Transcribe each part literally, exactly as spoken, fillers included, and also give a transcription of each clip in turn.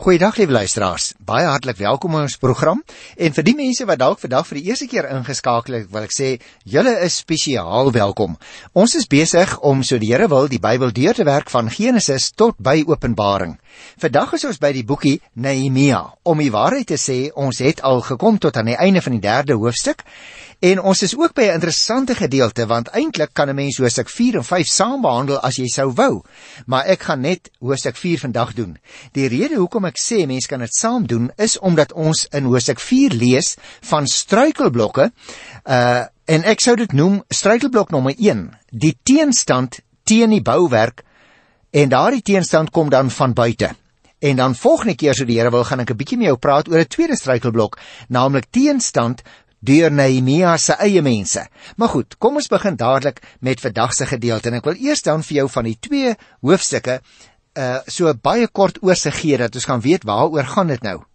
Goeiedag lieve luisteraars, baie hartlik welkom in ons program. En vir die mense wat dalk vandag vir die eerste keer ingeskakel het, wil ek sê, julle is spesiaal welkom. Ons is besig om, so die Here wil, die Bybel deur te werk van Genesis tot by Openbaring. Vandag is ons by die boekie Nehemia. Om die waarheid te sê, ons het al gekom tot aan die einde van die derde hoofstuk. En ons is ook by 'n interessante gedeelte, want eintlik kan 'n mens hoofstuk vier en vyf saam behandel as jy sou wou. Maar ek gaan net hoofstuk vier vandag doen. Die rede hoekom ek sê mens kan dit saam doen, is omdat ons in hoofstuk vier lees van struikelblokke, uh, en ek sou dit noem struikelblok nommer een, die teenstand teen die bouwerk, en daardie teenstand kom dan van buite. En dan volgende keer, so die Here wil, gaan ek 'n bietjie met jou praat oor 'n tweede struikelblok, naamlik teenstand deur Nehemia se eie mense. Maar goed, kom ons begin dadelik met vandag se gedeelte. En ek wil eers dan vir jou van die twee hoofstukke uh, so baie kort oorsig gee, dat ons gaan weet waaroor gaan dit nou.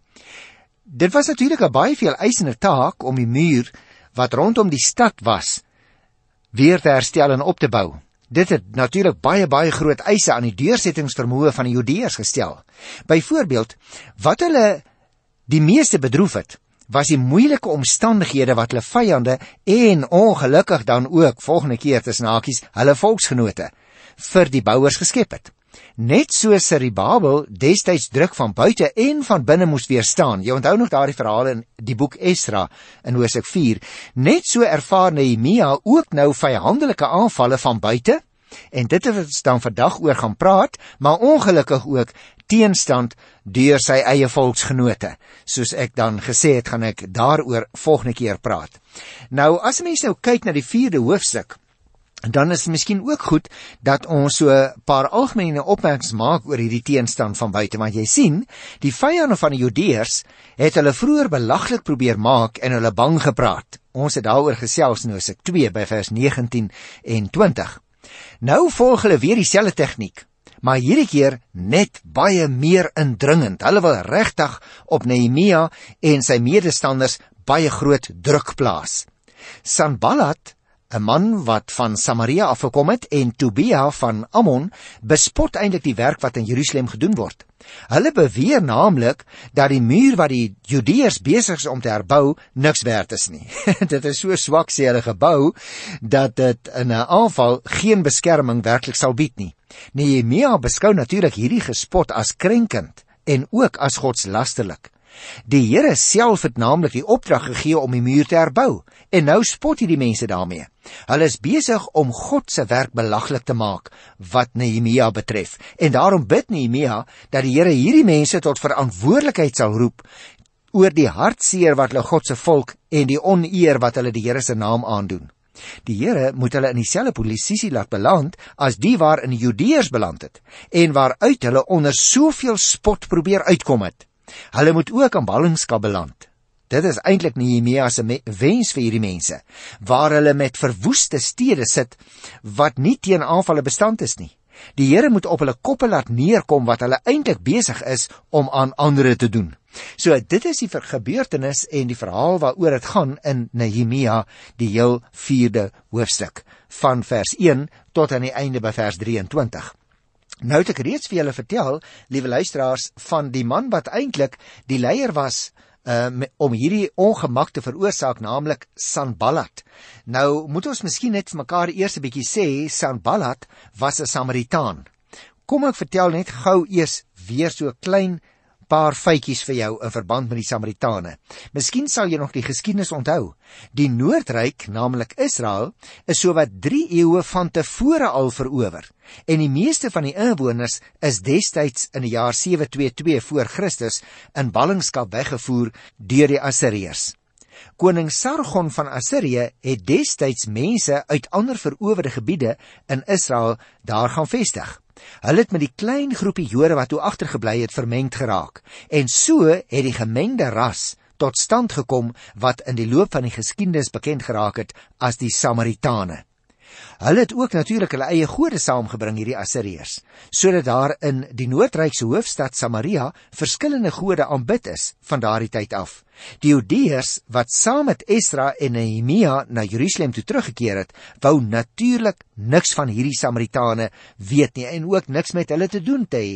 Dit was natuurlik 'n baie veel eisende taak om die muur wat rondom die stad was weer te herstel en op te bou. Dit het natuurlik baie baie groot eise aan die deursettingsvermoë van die Judeërs gestel. Byvoorbeeld, wat hulle die meeste bedroef het, was die moeilike omstandighede wat hulle vyande en ongelukkig dan ook volgende keer tussen hakies hulle volksgenote vir die bouers geskep het. Net soos Serubabel destyds druk van buite en van binne moes weerstaan. Jy onthou nog daardie verhale in die boek Esra in hoofstuk vier. Net so ervaar Nehemia ook nou vyandelike aanvalle van buite, en dit het ons dan vandag oor gaan praat, maar ongelukkig ook teenstand deur sy eie volksgenote. Soos ek dan gesê het, gaan ek daaroor volgende keer praat. Nou, as jy mens nou kyk na die vierde hoofstuk, dan is het miskien ook goed dat ons so 'n paar algemene opmerkings maak oor hierdie teenstand van buite, want jy sien, die vyande van die Judeërs het hulle vroeër belaglik probeer maak en hulle bang gepraat. Ons het daaroor gesels in hoofstuk twee by vers negentien en twintig. Nou volg hulle weer dieselfde tegniek, maar hierdie keer net baie meer indringend. Hulle wil regtig op Nehemia en sy medestanders baie groot druk plaas. Sanballat, 'n man wat van Samaria afgekom het, en Tobia van Ammon, bespot eintlik die werk wat in Jerusalem gedoen word. Hulle beweer naamlik dat die muur wat die Judeërs besig is om te herbou, niks werd is nie. Dit is so swak, sê hulle, gebou, dat dit in 'n aanval geen beskerming werklik sal bied nie. Nehemia beskou natuurlik hierdie gespot as krenkend en ook as godslasterlik. Die Here self het naamlik die opdrag gegee om die muur te herbou, en nou spot hy die mense daarmee. Hulle is besig om God se werk belaglik te maak wat Nehemia betref, en daarom bid Nehemia dat die Here hierdie mense tot verantwoordelikheid sal roep oor die hartseer wat hulle God se volk en die oneer wat hulle die Here se naam aandoen. Die Here moet hulle in dieselfde posisie laat beland as die waarin die Judeërs beland het, en waaruit hulle onder soveel spot probeer uitkom het. Hulle moet ook in ballingskap beland. Dit is eintlik Nehemia se wens vir hierdie mense, waar hulle met verwoeste stede sit, wat nie teen aanvalle bestand is nie. Die Here moet op hulle koppe laat neerkom wat hulle eintlik besig is om aan ander te doen. So, dit is die gebeurtenis en die verhaal waaroor dit gaan in Nehemia, die heel vierde hoofstuk, van vers een tot aan die einde by vers drieëntwintig. Nou het ek reeds vir julle vertel, liewe luisteraars, van die man wat eintlik die leier was uh, om hierdie ongemak te veroorsaak, naamlik Sanballat. Nou moet ons miskien net vir mekaar eers 'n bietjie sê, Sanballat was 'n Samaritaan. Kom ek vertel net gou eers weer so 'n klein paar feitjies vir jou in verband met die Samaritane. Miskien sal jy nog die geskiedenis onthou. Die Noordryk, naamlik Israel, is sowat drie eeue van tevore al verower, en die meeste van die inwoners is destyds in die jaar sewe twee twee voor Christus in ballingskap weggevoer deur die Assiriërs. Koning Sargon van Assirië het destyds mense uit ander verowerde gebiede in Israel daar gaan vestig. Hulle het met die klein groepie Jode wat toe agtergebly het vermengd geraak, en so het die gemengde ras tot stand gekom wat in die loop van die geskiedenis bekend geraak het as die Samaritane. Hulle het ook natuurlik hulle eie gode saamgebring, hierdie Assiriërs, sodat daar in die Noordrykse hoofstad Samaria verskillende gode aanbid is van daardie tyd af. Die Judeërs wat saam met Esra en Nehemia na Jerusalem toe teruggekeer het, wou natuurlik niks van hierdie Samaritane weet nie en ook niks met hulle te doen te hê nie.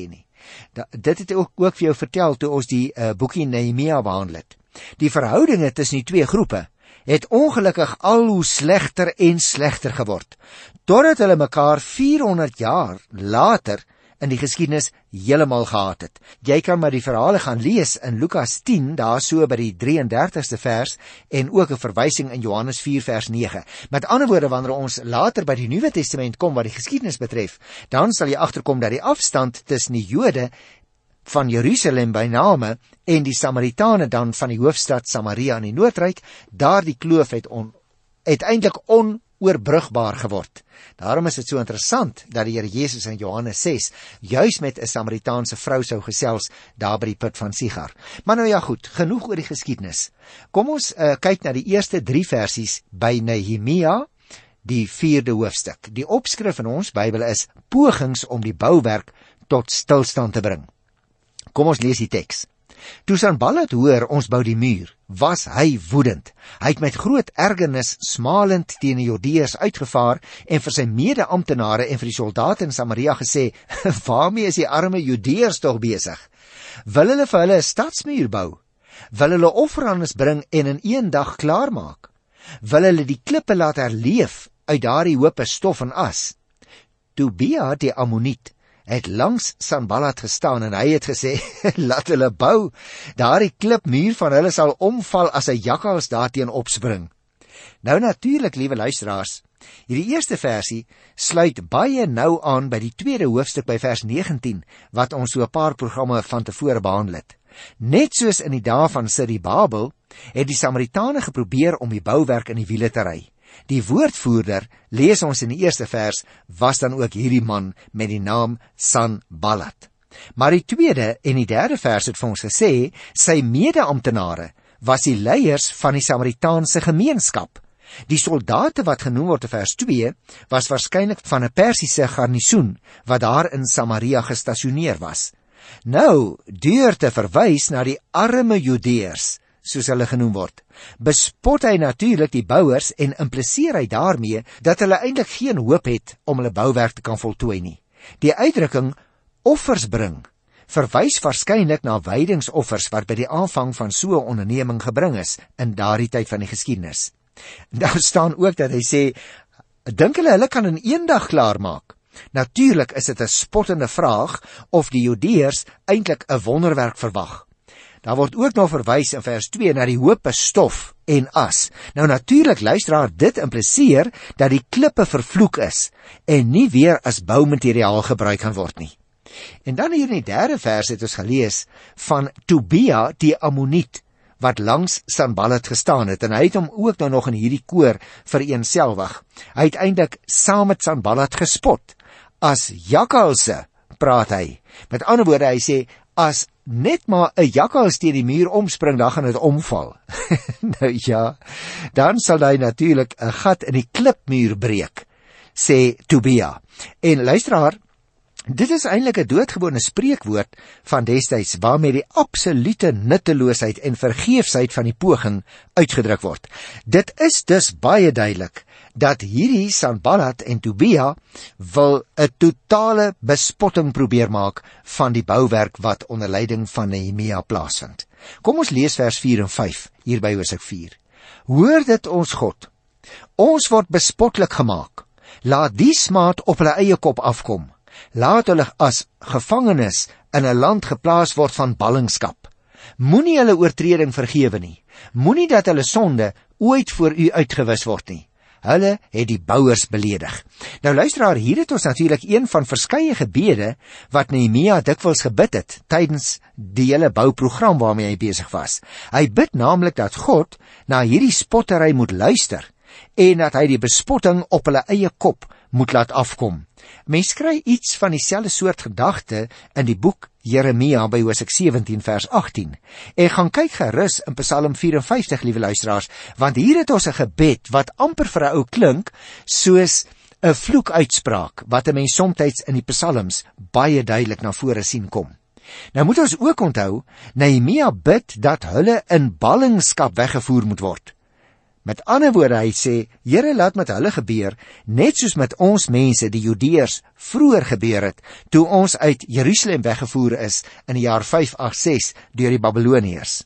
Da, dit het ook, ook vir jou vertel toe ons die uh, boekie Nehemia behandel het. Die verhoudinge tussen die twee groepe het ongelukkig al hoe slegter en slegter geword, totdat hulle mekaar vierhonderd jaar later in die geskiedenis heeltemal gehaat het. Jy kan maar die verhale gaan lees in Lukas tien, daar so by die drieëndertigste vers, en ook 'n verwysing in Johannes vier vers nege. Met ander woorde, wanneer ons later by die Nuwe Testament kom wat die geskiedenis betref, dan sal jy agterkom dat die afstand tussen die Jode van Jerusalem by name en die Samaritane dan van die hoofstad Samaria in die Noordryk, daar die kloof het on, uiteindelik onoorbrugbaar geword. Daarom is dit so interessant dat die Here Jesus in Johannes ses juis met 'n Samaritaanse vrou sou gesels daar by die put van Sigar. Maar nou ja goed, genoeg oor die geskiedenis. Kom ons uh, kyk na die eerste drie versies by Nehemia, die vierde hoofstuk. Die opskrif in ons Bybel is pogings om die bouwerk tot stilstand te bring. Kom ons lees die teks. Toe Sanballat hoor ons bou die muur, was hy woedend. Hy het met groot ergernis smalend teen die Judeërs uitgevaar en vir sy mede-amptenare en vir die soldate in Samaria gesê, waarmee is die arme Judeërs tog besig? Wil hulle vir hulle 'n stadsmuur bou? Wil hulle offerandes bring en in een dag klaarmaak? Wil hulle die klippe laat herleef uit daardie hope stof en as? Tobia die Ammoniet het langs Sanballat gestaan en hy het gesê, laat hulle bou, daardie klipmuur van hulle sal omval as 'n jakkals daarteen opspring. Nou natuurlik, liewe luisteraars, hierdie eerste versie sluit baie nou aan by die tweede hoofstuk by vers negentien, wat ons so 'n paar programme van tevore behandel het. Net soos in die dae van Zerubabel, het die Samaritane geprobeer om die bouwerk in die wiele te ry. Die woordvoerder, lees ons in die eerste vers, was dan ook hierdie man met die naam Sanballat. Maar die tweede en die derde vers het vir ons gesê, sy mede-amptenare was die leiers van die Samaritaanse gemeenskap. Die soldate wat genoem word in vers twee, was waarskynlik van 'n Persiese garnisoen wat daar in Samaria gestasioneer was. Nou, deur te verwys na die arme Judeërs, soos hulle genoem word, bespot hy natuurlik die bouers en impliseer hy daarmee dat hulle eintlik geen hoop het om hulle bouwerk te kan voltooi nie. Die uitdrukking offers bring verwys waarskynlik na wydingsoffers wat by die aanvang van so 'n onderneming gebring is in daardie tyd van die geskiedenis. Daar staan ook dat hy sê, dink hulle hulle kan in een dag klaarmaak? Natuurlik is dit 'n spottende vraag of die Judeërs eintlik 'n wonderwerk verwag. Daar word ook nog verwys in vers twee na die hope stof en as. Nou natuurlik, luisteraar, dit impliseer dat die klippe vervloek is en nie weer as boumateriaal gebruik kan word nie. En dan hier in die derde vers het ons gelees van Tobia die Ammoniet, wat langs Sanballat gestaan het, en hy het hom ook nou nog in hierdie koor vereenselwig. Hy het eintlik saam met Sanballat gespot. As jakkalse, praat hy. Met ander woorde, hy sê, as net maar 'n jakkals teen die muur omspring, dan gaan dit omval. Nou ja, dan sal hy natuurlik 'n gat in die klipmuur breek, sê Tobia. En luisteraar, dit is eintlik 'n doodgewone spreekwoord van destyds waarmee die absolute nutteloosheid en vergeefsheid van die poging uitgedruk word. Dit is dus baie duidelik dat hierdie Sanballat en Tobia wil 'n totale bespotting probeer maak van die bouwerk wat onder leiding van Nehemia plaasvind. Kom ons lees vers vier en vyf hier by Hosea vier. Hoor dit ons God, ons word bespotlik gemaak. Laat die smaad op hulle eie kop afkom. Laat hulle as gevangenes in 'n land geplaas word van ballingskap. Moenie hulle oortreding vergewe nie. Moenie dat hulle sonde ooit voor u uitgewis word nie. Hulle het die bouers beledig. Nou luisteraar, hier het ons natuurlik een van verskeie gebede wat Nehemia dikwels gebid het tydens die hele bouprogram waarmee hy besig was. Hy bid naamlik dat God na hierdie spottery moet luister en dat hy die bespotting op hulle eie kop moet laat afkom. Mens kry iets van dieselfde soort gedagte in die boek Jeremia by Hosea sewentien vers agttien. En gaan kyk gerus in Psalm vyf en vyftig, liewe luisteraars, want hier het ons 'n gebed wat amper vir 'n ou klink soos 'n vloekuitspraak wat 'n mens soms in die psalms baie duidelik na vore sien kom. Nou moet ons ook onthou, Nehemia bid dat hulle in ballingskap weggevoer moet word. Met ander woorde, hy sê, Here, laat met hulle gebeur, net soos met ons mense, die Judeërs, vroeër gebeur het, toe ons uit Jerusalem weggevoer is, in die jaar vyf agt ses, deur die Babyloniërs.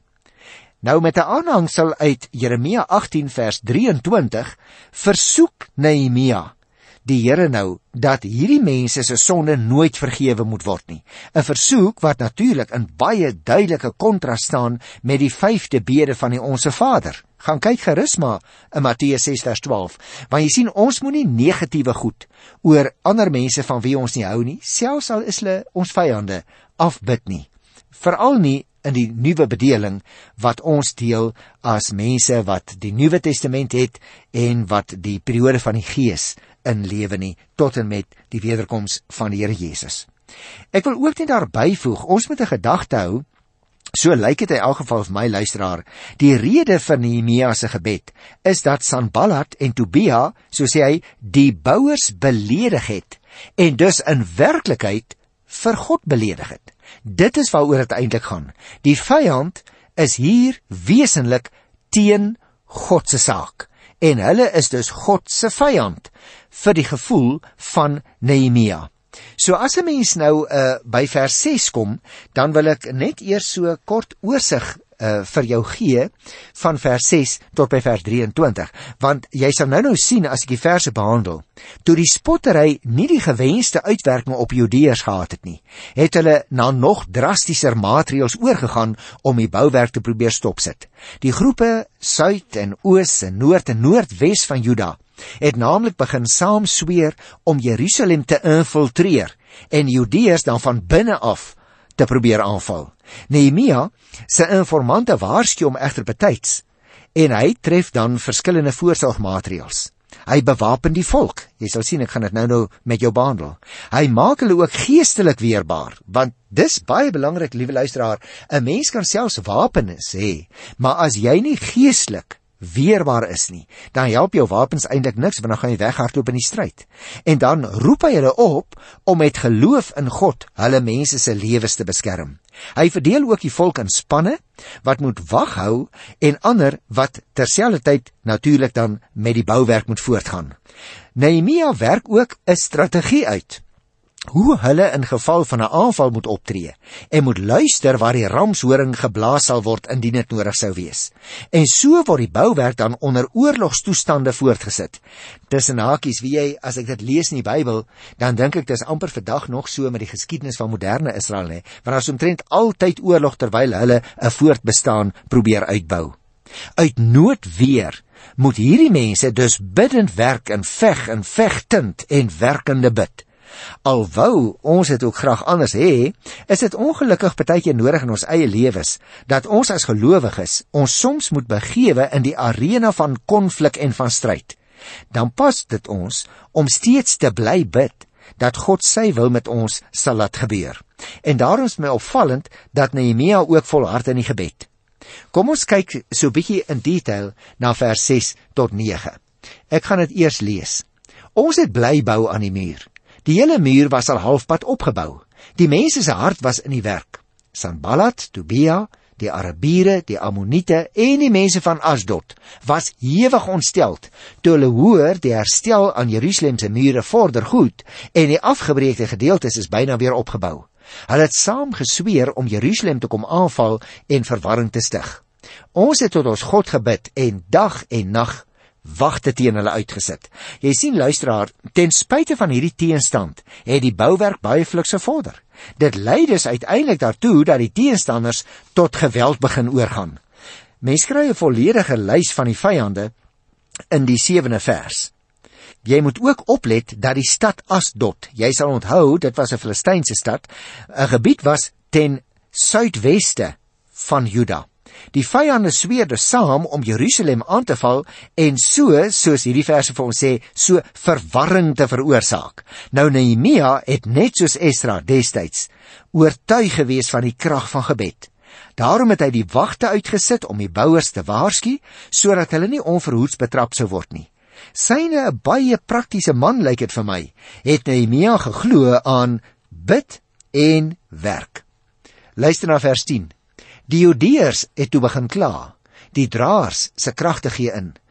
Nou met 'n aanhangsel uit Jeremia agttien vers drieëntwintig, versoek Nehemia die Here nou, dat hierdie mense se sonde nooit vergewe moet word nie. 'n Versoek wat natuurlik in baie duidelike kontras staan met die vyfde bede van die Onse Vader. Gaan kyk gerus maar in Matteus ses vers twaalf, want jy sien, ons moenie negatiewe goed oor ander mense van wie ons nie hou nie, selfs al is hulle ons vyande, afbid nie. Veral nie in die nuwe bedeling wat ons deel as mense wat die Nuwe Testament het en wat die periode van die Gees in lewe nie, tot en met die wederkoms van die Here Jesus. Ek wil ook net daar byvoeg, ons moet 'n gedagte hou, so lyk dit in elk geval vir my luisteraar, die rede vir Nehemia se gebed is dat Sanballat en Tobia, so sê hy, die bouers beledig het en dus in werklikheid vir God beledig het. Dit is waaroor dit eintlik gaan. Die vyand is hier wesenlik teen God se saak. En hulle is dus God se vyand vir die gevoel van Nehemia. So as 'n mens nou uh, by vers ses kom, dan wil ek net eers so kort oorsig uh, vir jou gee van vers ses tot by vers drieëntwintig, want jy sal nou nou sien as ek die verse behandel, toe die spottery nie die gewenste uitwerking op Judeërs gehad het nie, het hulle na nog drastischer maatreëls oorgegaan om die bouwerk te probeer stopsit. Die groepe Suid en Oos en Noord en Noordwes van Juda het naamlik begin saam sweer om Jerusalem te infiltreer en Judeërs dan van binne af te probeer aanval. Nehemia se informante waarsku hom egter betyds en hy tref dan verskillende voorsorgmaatreëls. Hy bewapen die volk. Jy sal sien, ek gaan dit nou nou met jou behandel. Hy maak hulle ook geestelik weerbaar, want dis baie belangrik, liewe luisteraar. 'n Mens kan selfs wapens hê, maar as jy nie geestelik weerbaar is nie, dan help jou wapens eintlik niks, want dan gaan jy weghardloop in die stryd. En dan roep hy hulle op om met geloof in God hulle mense se lewens te beskerm. Hy verdeel ook die volk in spanne wat moet wag hou en ander wat terselfdertyd natuurlik dan met die bouwerk moet voortgaan. Nehemia werk ook 'n strategie uit hoe hulle in geval van 'n aanval moet optree en moet luister waar die ramshoring geblaas sal word indien dit nodig sou wees. En so word die bouwerk dan onder oorlogstoestande voortgesit. Tussen hakies, wie jy, as ek dit lees in die Bybel, dan dink ek dis amper vandag nog so met die geskiedenis van moderne Israel, hè, want daar is omtrent altyd oorlog terwyl hulle 'n voortbestaan probeer uitbou. Uit noodweer moet hierdie mense dus biddend werk en veg en vegtend en werkende bid. Al wou ons het ook graag anders hê, is dit ongelukkig partykeer nodig in ons eie lewens, dat ons as gelowiges ons soms moet begewe in die arena van konflik en van stryd. Dan pas dit ons om steeds te bly bid, dat God sy wil met ons sal laat gebeur. En daarom is my opvallend, dat Nehemia ook volhard in die gebed. Kom ons kyk so bietjie in detail na vers ses tot nege. Ek gaan dit eers lees. Ons het bly bou aan die muur. Die hele muur was al halfpad opgebou. Die mense se hart was in die werk. Sanballat, Tobia, die Arabiere, die Ammoniete en die mense van Asdod was hewig ontsteld toe hulle hoor die herstel aan Jerusalem se mure vorder goed en die afgebreekte gedeeltes is byna weer opgebou. Hulle het saam gesweer om Jerusalem te kom aanval en verwarring te stig. Ons het tot ons God gebid en dag en nag wagte teen hulle uitgesit. Jy sien, luisteraar, ten spyte van hierdie teenstand het die bouwerk baie fliks gevorder. Dit lei dus uiteindelik daartoe dat die teenstanders tot geweld begin oorgaan. Mens kry 'n volledige lys van die vyande in die sewende vers. Jy moet ook oplet dat die stad Asdod, jy sal onthou, dit was 'n Filistynse stad, 'n gebied was ten suidweste van Juda. Die vyande sweerde saam om Jerusalem aan te val en so, soos hierdie verse vir ons sê, so verwarring te veroorsaak. Nou Nehemia het net soos Esra destyds oortuig gewees van die krag van gebed. Daarom het hy die wagte uitgesit om die bouers te waarsku, sodat hulle nie onverhoeds betrap sou word nie. Syne 'n baie praktiese man, lyk dit vir my, het Nehemia geglo aan bid en werk. Luister na vers tien. Die Judeërs het toe begin kla, die draers se krag te gee in.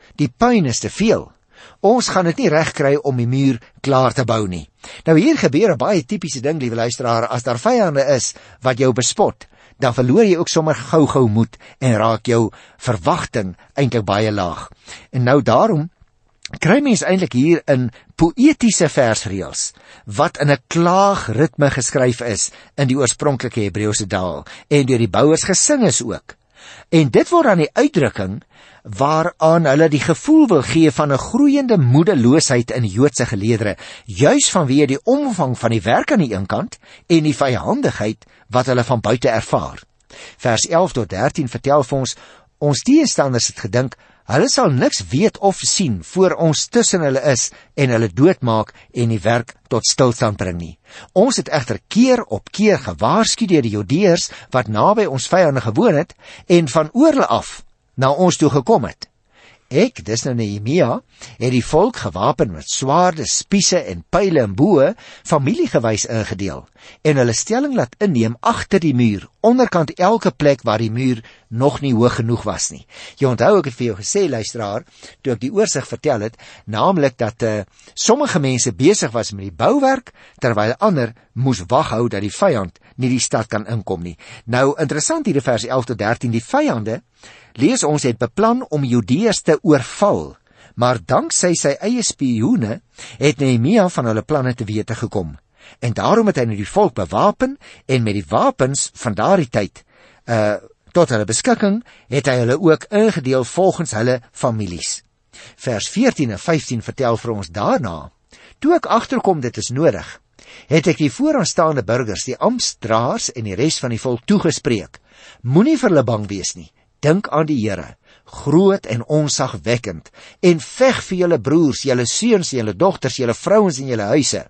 die puin is te veel. Ons gaan dit nie reg kry om die muur klaar te bou nie. Nou hier gebeur 'n baie tipiese ding, liewe luisteraar, as daar vyande is wat jou bespot, dan verloor jy ook sommer gou-gou moed en raak jou verwagting eintlik baie laag. En nou daarom kry mens eintlik hier in poëtiese versreëls wat in 'n klaagritme geskryf is in die oorspronklike Hebreëse taal en deur die bouers gesing is ook. En dit word dan die uitdrukking waaraan hulle die gevoel wil gee van 'n groeiende moedeloosheid in Joodse geleedere, juis vanweë die omvang van die werk aan die een kant en die vyhandigheid wat hulle van buite ervaar. Vers elf tot dertien vertel vir ons, ons teestanders het gedink, hulle sal niks weet of sien voor ons tussen hulle is en hulle doodmaak en die werk tot stilstand bring nie. Ons het egter keer op keer gewaarsku deur die Judeërs wat naby ons vyande gewoon het en van oorle af na ons toe gekom het. Ek, dis nou Nehemia, het die volk gewapen met swaarde, spiese en pyle en boë, familiegewys ingedeel, en hulle stelling laat inneem agter die muur, onderkant elke plek waar die muur nog nie hoog genoeg was nie. Jy onthou ek het vir jou gesê, luisteraar, toe ek die oorsig vertel het, naamlik dat uh, sommige mense besig was met die bouwerk, terwyl ander moes wag hou dat die vyand nie die stad kan inkom nie. Nou, interessant hier in vers elf tot dertien, die vyande, lees ons, het beplan om Judeërs te oorval, maar danksy sy eie spioene het Nehemia van hulle planne te wete gekom. En daarom het hy nou die volk bewapen en met die wapens van daardie tyd uh, tot hulle beskikking het hy hulle ook ingedeel volgens hulle families. Vers veertien en vyftien vertel vir ons daarna, toe ek agterkom dit is nodig, het ek die vooraanstaande burgers, die amptdraers en die res van die volk toegespreek, moenie vir hulle bang wees nie. Dink aan die Here, groot en onsagwekkend, en veg vir julle broers, julle seuns, julle dogters, julle vrouens en julle huise.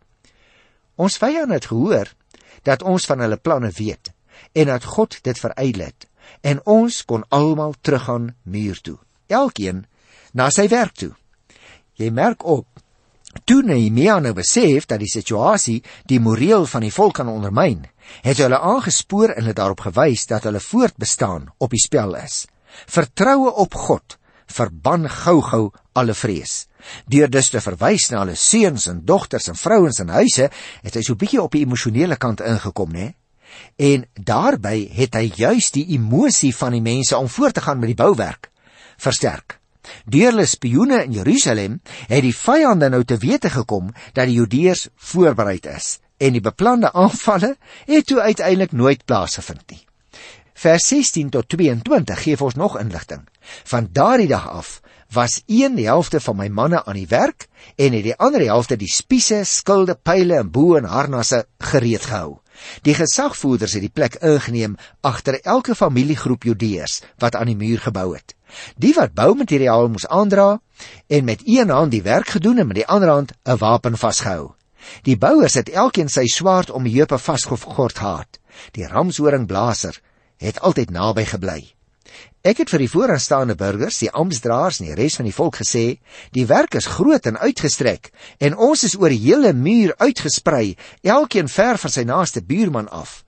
Ons vyande het gehoor dat ons van hulle planne weet, en dat God dit verydel het, en ons kon almal teruggaan muur toe, elkeen na sy werk toe. Jy merk op, toe Nehemia nou besef dat die situasie die moreel van die volk kan ondermyn, het hulle aangespoor en het daarop gewys dat hulle voortbestaan op die spel is. Vertroue op God verban gou-gou alle vrees. Deur dus te verwys na hulle seuns en dogters en vrouens en huise, het hy so bietjie op die emosionele kant ingekom, né? En daarby het hy juis die emosie van die mense om voort te gaan met die bouwerk versterk. Deur hulle spioene in Jerusalem het die vyande nou te wete gekom dat die Judeërs voorbereid is en die beplande aanvalle het toe uiteindelik nooit plaasgevind nie. Vers sestien tot tweeëntwintig gee ons nog inligting. Van daardie dag af was een helfte van my manne aan die werk en het die ander helfte die spiese, skilde, pyle en boë en harnasse gereed gehou. Die gesagvoerders het die plek ingeneem agter elke familiegroep Judeërs wat aan die muur gebou het. Die wat boumateriaal moes aandra en met een hand die werk gedoen en met die ander hand 'n wapen vasgehou. Die bouers het elkeen sy swaard om die heupe vasgegord gehad. Die ramshoringblaser het altyd naby gebly. Ek het vir die vooraanstaande burgers, die amptdraers en die res van die volk gesê, die werk is groot en uitgestrek en ons is oor die hele muur uitgesprei, elkeen ver van sy naaste buurman af.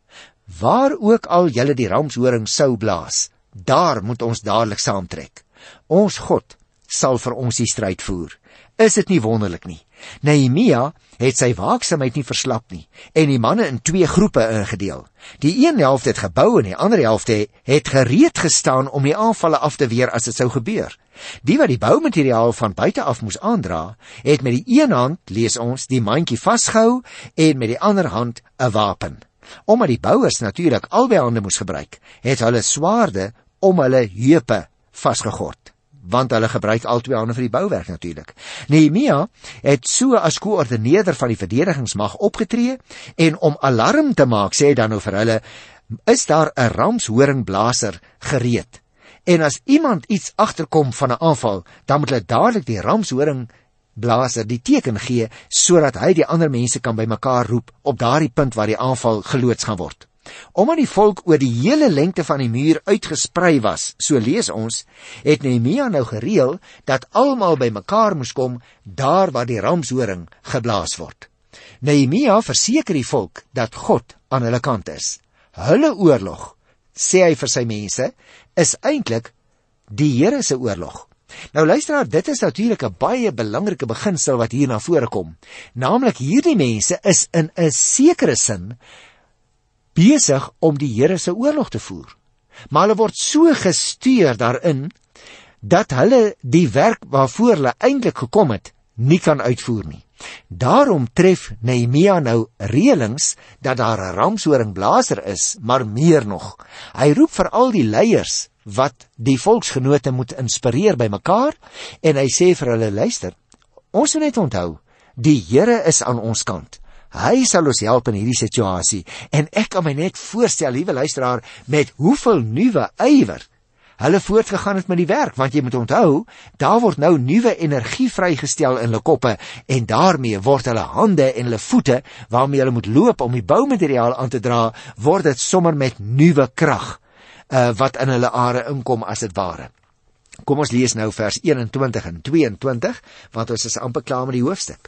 Waar ook al julle die ramshoring sou blaas, daar moet ons dadelik saamtrek. Ons God sal vir ons die stryd voer. Is dit nie wonderlik nie? Nehemia het sy waaksaamheid nie verslap nie en die manne in twee groepe ingedeel. Die een helfte het gebou en die ander helfte het gereed gestaan om die aanvalle af te weer as dit sou gebeur. Die wat die boumateriaal van buite af moes aandra, het met die een hand, lees ons, die mandjie vasgehou en met die ander hand 'n wapen. Omdat die bouers natuurlik albei hande moes gebruik, het hulle swaarde om hulle heupe vasgegord, want hulle gebruik al twee hande vir die bouwerk natuurlik. Nehemia het so as koördineerder van die verdedigingsmag opgetree en om alarm te maak, sê hy dan nou vir hulle, is daar 'n ramshoringblaser gereed. En as iemand iets agterkom van 'n aanval, dan moet hulle dadelik die ramshoringblaser die teken gee, sodat hy die ander mense kan bymekaar roep op daardie punt waar die aanval geloods gaan word. Omdat die volk oor die hele lengte van die muur uitgesprei was, so lees ons, het Nehemia nou gereël dat almal bymekaar moes kom daar waar die ramshoring geblaas word. Nehemia verseker die volk dat God aan hulle kant is. Hulle oorlog, sê hy vir sy mense, is eintlik die Here se oorlog. Nou luisteraar, dit is natuurlik 'n baie belangrike beginsel wat hier na vore kom. Naamlik hierdie mense is in 'n sekere sin besig om die Here se oorlog te voer. Maar hulle word so gestuur daarin dat hulle die werk waarvoor hulle eintlik gekom het, nie kan uitvoer nie. Daarom tref Nehemia nou reëlings dat daar 'n ramshoringblaser is, maar meer nog. Hy roep vir al die leiers wat die volksgenote moet inspireer by mekaar en hy sê vir hulle, luister, ons moet net onthou, die Here is aan ons kant. Hy sal ons help in hierdie situasie en ek kan my net voorstel, liewe luisteraar, met hoeveel nuwe ywer hulle voortgegaan het met die werk, want jy moet onthou, daar word nou nuwe energie vrygestel in hulle koppe en daarmee word hulle hande en hulle voete waarmee hulle moet loop om die boumateriaal aan te dra, word dit sommer met nuwe krag uh, wat in hulle are inkom as dit ware. Kom ons lees nou vers eenentwintig en tweeëntwintig, want ons is amper klaar met die hoofstuk.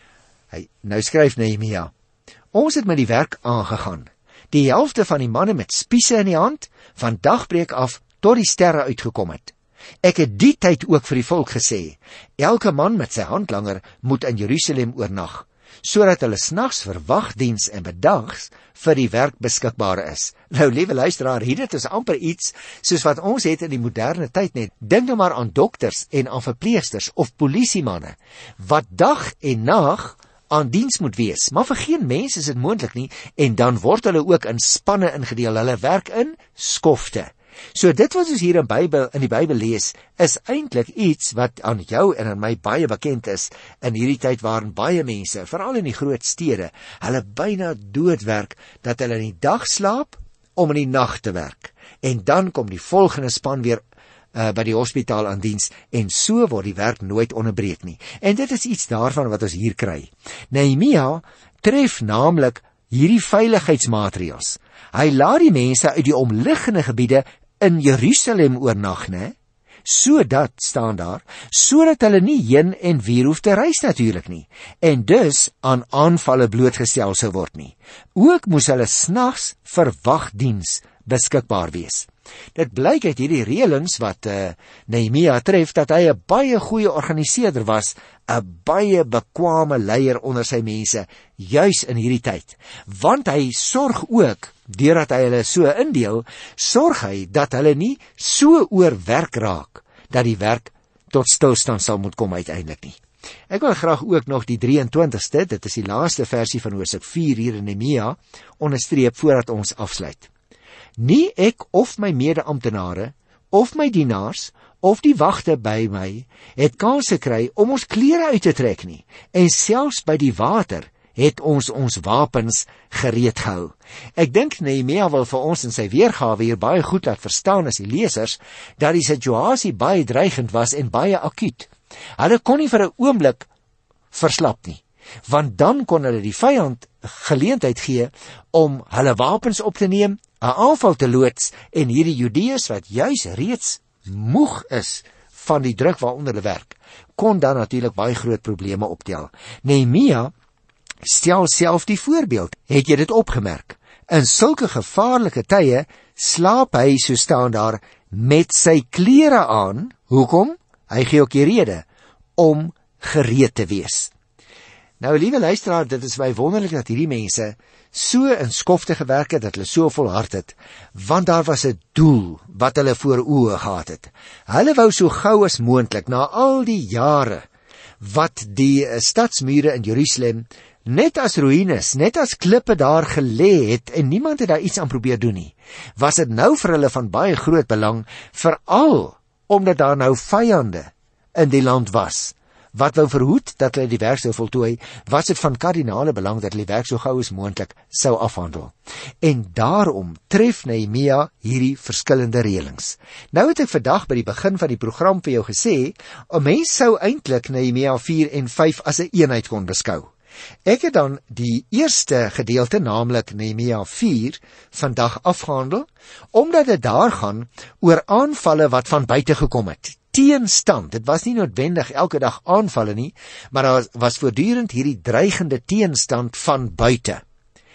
Hy nou skryf Nehemia: Ons het met die werk aangegaan. Die helfte van die manne met spiese in die hand, van dagbreek af tot die sterre uitgekom het. Ek het die tyd ook vir die volk gesê, elke man met sy handlanger moet in Jerusalem oornag, sodat hulle snags vir wagdiens en bedags vir die werk beskikbaar is. Nou, liewe luisteraar, hier dit is amper iets soos wat ons het in die moderne tyd net. Dink nou maar aan dokters en aan verpleegsters of polisiemanne, wat dag en nag aan diens moet wees, maar vir geen mens is dit moontlik nie, en dan word hulle ook in spanne ingedeel, hulle werk in skofte. So dit wat ons hier in, Bybel, in die Bybel lees, is eintlik iets wat aan jou en aan my baie bekend is, in hierdie tyd waarin baie mense, veral in die groot stede, hulle byna doodwerk, dat hulle in die dag slaap, om in die nag te werk. En dan kom die volgende span weer Uh, by die hospitaal aan diens, en so word die werk nooit onderbreek nie. En dit is iets daarvan wat ons hier kry. Nehemia tref naamlik hierdie veiligheidsmaatreëls. Hy laat die mense uit die omliggende gebiede in Jerusalem oornag, né? Sodat, staan daar, sodat hulle nie heen en weer hoef te reis natuurlik nie, en dus aan aanvalle blootgestel sou word nie. Ook moes hulle snags vir wagdiens beskikbaar wees. Dit blyk uit hierdie reëlings wat uh, Nehemia tref, dat hy 'n baie goeie organiseerder was, 'n baie bekwame leier onder sy mense, juis in hierdie tyd. Want hy sorg ook, deurdat hy hulle so indeel, sorg hy dat hulle nie so oorwerk raak, dat die werk tot stilstand sal moet kom uiteindelik nie. Ek wil graag ook nog die drieëntwintigste, dit is die laaste versie van hoofstuk vier hier in Nehemia, onderstreep voordat ons afsluit. Nie ek of my mede-amptenare, of my dienaars, of die wagte by my, het kans gekry om ons klere uit te trek nie, en selfs by die water het ons ons wapens gereed gehou. Ek dink Nehemia wil vir ons in sy weergawe hier baie goed laat verstaan as die lesers, dat die situasie baie dreigend was en baie akuut. Hulle kon nie vir 'n oomblik verslap nie, want dan kon hulle die vyand geleentheid gee om hulle wapens op te neem, 'n aanval te loods, en hierdie Judeërs wat juis reeds moeg is van die druk waaronder hulle werk, kon dan natuurlik baie groot probleme optel. Nehemia stel self die voorbeeld. Het jy dit opgemerk? In sulke gevaarlike tye slaap hy, so staan daar, met sy klere aan. Hoekom? Hy gee ook die rede om gereed te wees. Nou, liewe luisteraar, dit is my wonderlik dat hierdie mense so in skofte gewerk het, dat hulle so volhard het, want daar was 'n doel wat hulle voor oë gehad het. Hulle wou so gou as moontlik, na al die jare wat die stadsmure in Jerusalem net as ruïnes, net as klippe daar gelê het, en niemand het daar iets aan probeer doen nie, was dit nou vir hulle van baie groot belang, veral omdat daar nou vyande in die land was, wat wou verhoed dat hulle die werk sou voltooi, was dit van kardinale belang dat hulle die werk so gou as moontlik sou afhandel. En daarom tref Nehemia hierdie verskillende reëlings. Nou het ek vandag by die begin van die program vir jou gesê, 'n mens sou eintlik Nehemia vier en vyf as 'n eenheid kon beskou. Ek het dan die eerste gedeelte, naamlik Nehemia vier, vandag afgehandel, omdat dit daar gaan oor aanvalle wat van buite gekom het. Teenstand, dit was nie noodwendig elke dag aanvalle nie, maar daar was voortdurend hierdie dreigende teenstand van buite.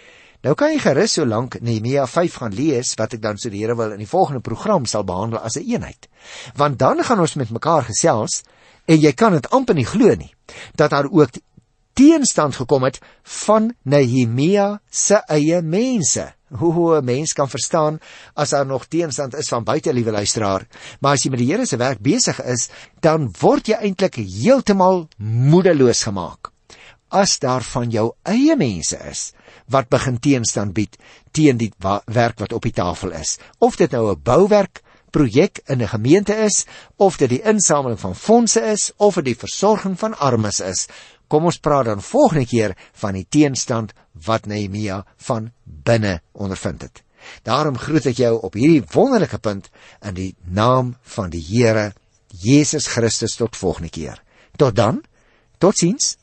Nou kan jy gerus so lank Nehemia vyf gaan lees, wat ek dan so die Here wil in die volgende program sal behandel as 'n eenheid. Want dan gaan ons met mekaar gesels, en jy kan dit amper nie glo nie, dat daar ook teenstand gekom het van Nehemia se eie mense. Hoe 'n mens kan verstaan as daar nog teenstand is van buite, liewe luisteraar. Maar as jy met die Here se werk besig is, dan word jy eintlik heeltemal moedeloos gemaak. As daar van jou eie mense is wat begin teenstand bied teen die werk wat op die tafel is. Of dit nou 'n bouwerk projek in 'n gemeente is, of dit die insameling van fondse is, of dit die versorging van armes is. Kom ons praat dan volgende keer van die teenstand wat Nehemia van binne ondervind het. Daarom groet ek jou op hierdie wonderlike punt in die naam van die Here Jesus Christus tot volgende keer. Tot dan, totsiens.